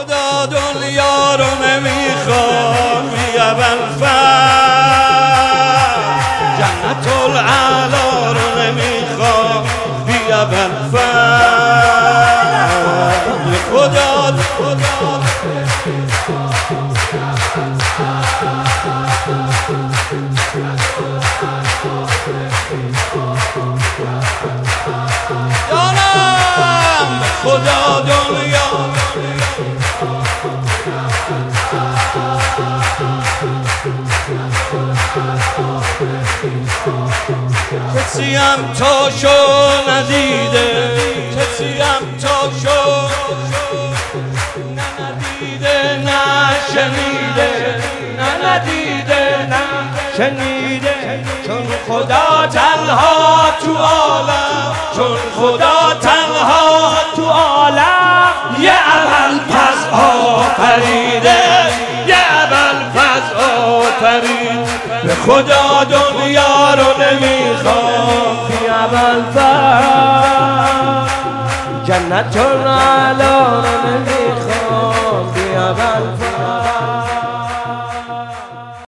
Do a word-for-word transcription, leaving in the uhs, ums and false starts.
خدا دنیا رو نمیخواد بی ابوالفضل، جنت الاعلی رو نمیخواد بی ابوالفضل. خدا خدا دارم خدا دنیا کسی هم تاشو ندیده، کسی هم تاشو نه ندیده نه شنیده، نه ندیده نه شنیده، چون خدا تنها تو عالم، چون خدا تنها تو عالم یه ابوالفضل آفریده، یه ابوالفضل آفرید. به خدا دنیا رو نمیخواد بی ابوالفضل، جنت الاعلی